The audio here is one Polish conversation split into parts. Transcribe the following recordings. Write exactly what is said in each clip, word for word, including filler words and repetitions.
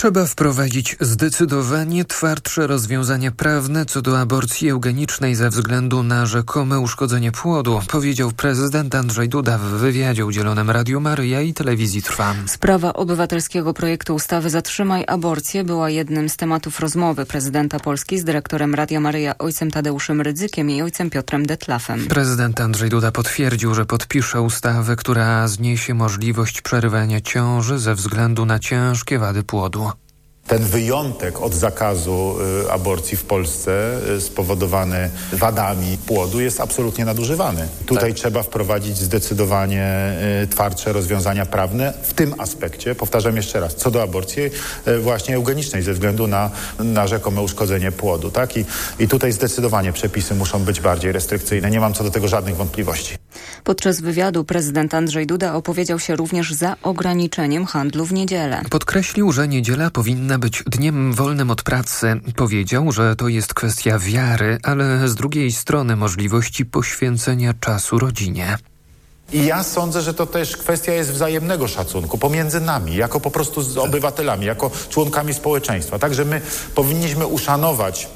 Trzeba wprowadzić zdecydowanie twardsze rozwiązania prawne co do aborcji eugenicznej ze względu na rzekome uszkodzenie płodu, powiedział prezydent Andrzej Duda w wywiadzie udzielonym Radiu Maryja i Telewizji Trwam. Sprawa obywatelskiego projektu ustawy Zatrzymaj aborcję była jednym z tematów rozmowy prezydenta Polski z dyrektorem Radia Maryja ojcem Tadeuszem Rydzykiem i ojcem Piotrem Detlafem. Prezydent Andrzej Duda potwierdził, że podpisze ustawę, która zniesie możliwość przerywania ciąży ze względu na ciężkie wady płodu. Ten wyjątek od zakazu y, aborcji w Polsce y, spowodowany wadami płodu jest absolutnie nadużywany. Tutaj tak. Trzeba wprowadzić zdecydowanie y, twardsze rozwiązania prawne w tym aspekcie, powtarzam jeszcze raz, co do aborcji y, właśnie eugenicznej ze względu na, na rzekome uszkodzenie płodu. Tak? I, I tutaj zdecydowanie przepisy muszą być bardziej restrykcyjne. Nie mam co do tego żadnych wątpliwości. Podczas wywiadu prezydent Andrzej Duda opowiedział się również za ograniczeniem handlu w niedzielę. Podkreślił, że niedziela powinna być dniem wolnym od pracy. Powiedział, że to jest kwestia wiary, ale z drugiej strony możliwości poświęcenia czasu rodzinie. I ja sądzę, że to też kwestia jest wzajemnego szacunku pomiędzy nami, jako po prostu z obywatelami, jako członkami społeczeństwa. Także my powinniśmy uszanować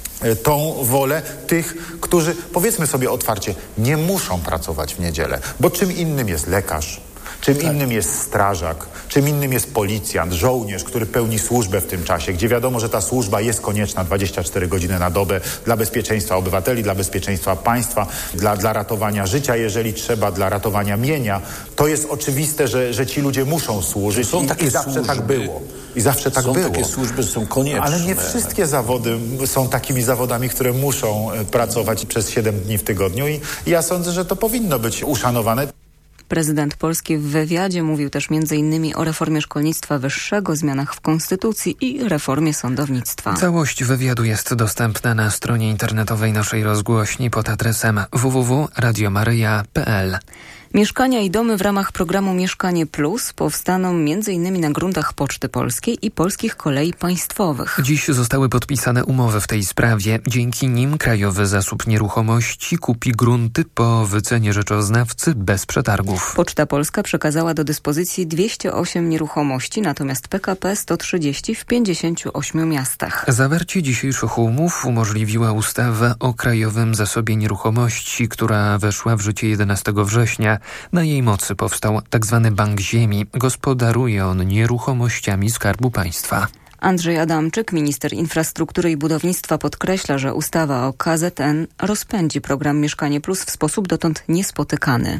tą wolę tych, którzy, powiedzmy sobie otwarcie, nie muszą pracować w niedzielę, bo czym innym jest lekarz, czym tak. innym jest strażak, czym innym jest policjant, żołnierz, który pełni służbę w tym czasie, gdzie wiadomo, że ta służba jest konieczna dwadzieścia cztery godziny na dobę dla bezpieczeństwa obywateli, dla bezpieczeństwa państwa, dla, dla ratowania życia, jeżeli trzeba, dla ratowania mienia. To jest oczywiste, że, że ci ludzie muszą służyć są i, takie i zawsze służby. tak było. I zawsze tak są było. Takie służby są konieczne. Ale nie wszystkie zawody są takimi zawodami, które muszą pracować przez siedem dni w tygodniu i ja sądzę, że to powinno być uszanowane. Prezydent Polski w wywiadzie mówił też między innymi o reformie szkolnictwa wyższego, zmianach w konstytucji i reformie sądownictwa. Całość wywiadu jest dostępna na stronie internetowej naszej rozgłośni pod adresem w w w kropka radio maryja kropka p l. Mieszkania i domy w ramach programu Mieszkanie Plus powstaną między innymi na gruntach Poczty Polskiej i Polskich Kolei Państwowych. Dziś zostały podpisane umowy w tej sprawie. Dzięki nim Krajowy Zasób Nieruchomości kupi grunty po wycenie rzeczoznawcy bez przetargów. Poczta Polska przekazała do dyspozycji dwieście osiem nieruchomości, natomiast P K P sto trzydzieści w pięćdziesięciu ośmiu miastach. Zawarcie dzisiejszych umów umożliwiła ustawa o Krajowym Zasobie Nieruchomości, która weszła w życie jedenastego września. Na jej mocy powstał tzw. Bank Ziemi. Gospodaruje on nieruchomościami Skarbu Państwa. Andrzej Adamczyk, minister infrastruktury i budownictwa, podkreśla, że ustawa o K Z N rozpędzi program Mieszkanie Plus w sposób dotąd niespotykany.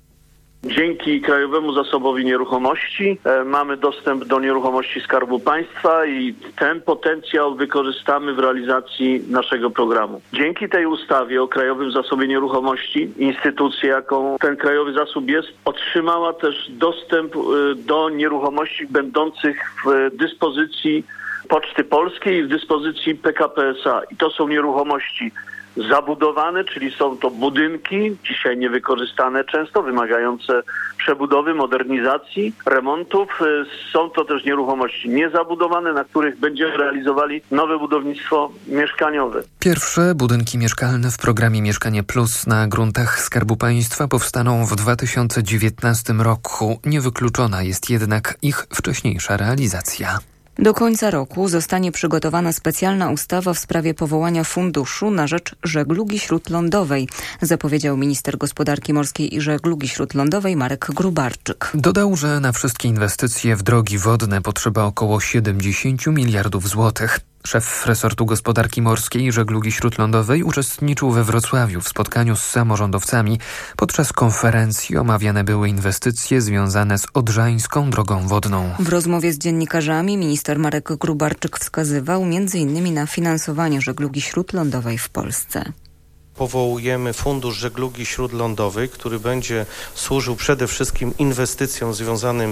Dzięki Krajowemu Zasobowi Nieruchomości e, mamy dostęp do nieruchomości Skarbu Państwa i ten potencjał wykorzystamy w realizacji naszego programu. Dzięki tej ustawie o Krajowym Zasobie Nieruchomości instytucja, jaką ten Krajowy Zasób jest, otrzymała też dostęp e, do nieruchomości będących w dyspozycji Poczty Polskiej i w dyspozycji P K P S A. I to są nieruchomości zabudowane, czyli są to budynki, dzisiaj niewykorzystane często, wymagające przebudowy, modernizacji, remontów. Są to też nieruchomości niezabudowane, na których będziemy realizowali nowe budownictwo mieszkaniowe. Pierwsze budynki mieszkalne w programie Mieszkanie Plus na gruntach Skarbu Państwa powstaną w dwa tysiące dziewiętnastym roku. Niewykluczona jest jednak ich wcześniejsza realizacja. Do końca roku zostanie przygotowana specjalna ustawa w sprawie powołania funduszu na rzecz żeglugi śródlądowej, zapowiedział minister gospodarki morskiej i żeglugi śródlądowej Marek Gróbarczyk. Dodał, że na wszystkie inwestycje w drogi wodne potrzeba około siedemdziesiąt miliardów złotych. Szef resortu gospodarki morskiej i żeglugi śródlądowej uczestniczył we Wrocławiu w spotkaniu z samorządowcami. Podczas konferencji omawiane były inwestycje związane z Odrzańską Drogą Wodną. W rozmowie z dziennikarzami minister Marek Gróbarczyk wskazywał między innymi na finansowanie żeglugi śródlądowej w Polsce. Powołujemy Fundusz Żeglugi Śródlądowej, który będzie służył przede wszystkim inwestycjom związanym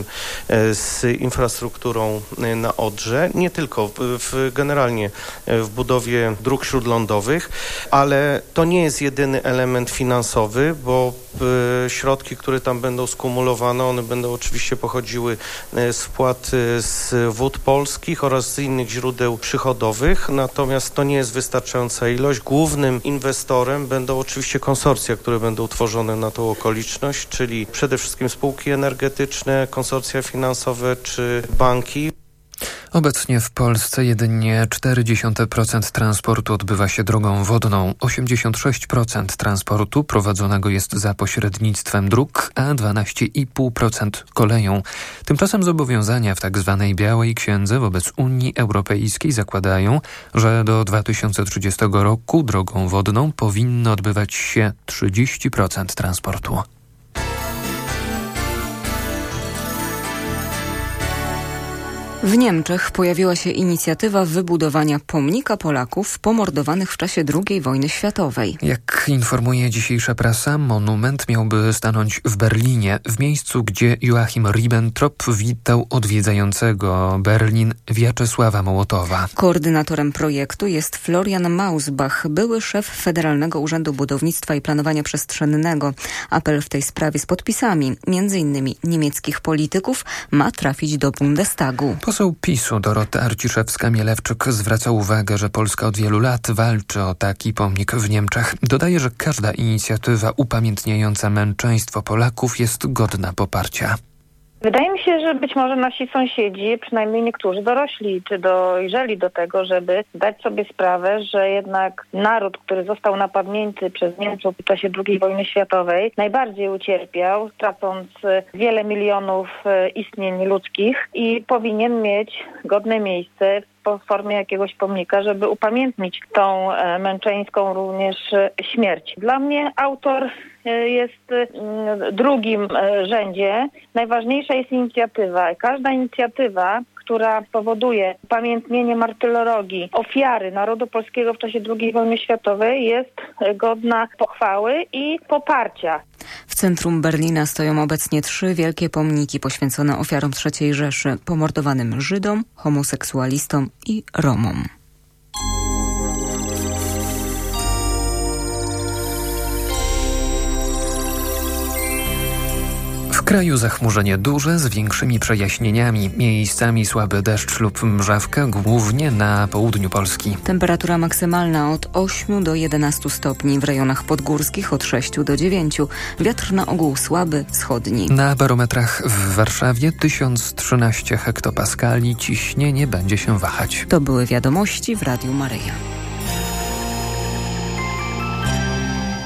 z infrastrukturą na Odrze, nie tylko w, w, generalnie w budowie dróg śródlądowych, ale to nie jest jedyny element finansowy, bo środki, które tam będą skumulowane, one będą oczywiście pochodziły z wpłat z Wód Polskich oraz z innych źródeł przychodowych, natomiast to nie jest wystarczająca ilość. Głównym inwestorem będą oczywiście konsorcja, które będą tworzone na tą okoliczność, czyli przede wszystkim spółki energetyczne, konsorcja finansowe czy banki. Obecnie w Polsce jedynie cztery przecinek procent transportu odbywa się drogą wodną, osiemdziesiąt sześć procent transportu prowadzonego jest za pośrednictwem dróg, a dwanaście przecinek pięć procent koleją. Tymczasem zobowiązania w tzw. Białej Księdze wobec Unii Europejskiej zakładają, że do dwa tysiące trzydziestego roku drogą wodną powinno odbywać się trzydzieści procent transportu. W Niemczech pojawiła się inicjatywa wybudowania pomnika Polaków pomordowanych w czasie drugiej wojny światowej. Jak informuje dzisiejsza prasa, monument miałby stanąć w Berlinie, w miejscu, gdzie Joachim Ribbentrop witał odwiedzającego Berlin Wiaczesława Mołotowa. Koordynatorem projektu jest Florian Mausbach, były szef Federalnego Urzędu Budownictwa i Planowania Przestrzennego. Apel w tej sprawie z podpisami, między innymi niemieckich polityków, ma trafić do Bundestagu. Poseł PiSu Dorota Arciszewska-Mielewczyk zwraca uwagę, że Polska od wielu lat walczy o taki pomnik w Niemczech. Dodaje, że każda inicjatywa upamiętniająca męczeństwo Polaków jest godna poparcia. Wydaje mi się, że być może nasi sąsiedzi, przynajmniej niektórzy dorośli, czy dojrzeli do tego, żeby zdać sobie sprawę, że jednak naród, który został napadnięty przez Niemców w czasie drugiej wojny światowej, najbardziej ucierpiał, tracąc wiele milionów istnień ludzkich i powinien mieć godne miejsce w formie jakiegoś pomnika, żeby upamiętnić tą męczeńską również śmierć. Dla mnie autor jest w drugim rzędzie. Najważniejsza jest inicjatywa. Każda inicjatywa, która powoduje upamiętnienie martyrologii ofiary narodu polskiego w czasie drugiej wojny światowej, jest godna pochwały i poparcia. W centrum Berlina stoją obecnie trzy wielkie pomniki poświęcone ofiarom trzeciej Rzeszy, pomordowanym Żydom, homoseksualistom i Romom. W kraju zachmurzenie duże z większymi przejaśnieniami. Miejscami słaby deszcz lub mrzawka, głównie na południu Polski. Temperatura maksymalna od ośmiu do jedenastu stopni, w rejonach podgórskich od sześciu do dziewięciu. Wiatr na ogół słaby, wschodni. Na barometrach w Warszawie tysiąc trzynaście hektopaskali. Ciśnienie będzie się wahać. To były wiadomości w Radiu Maryja.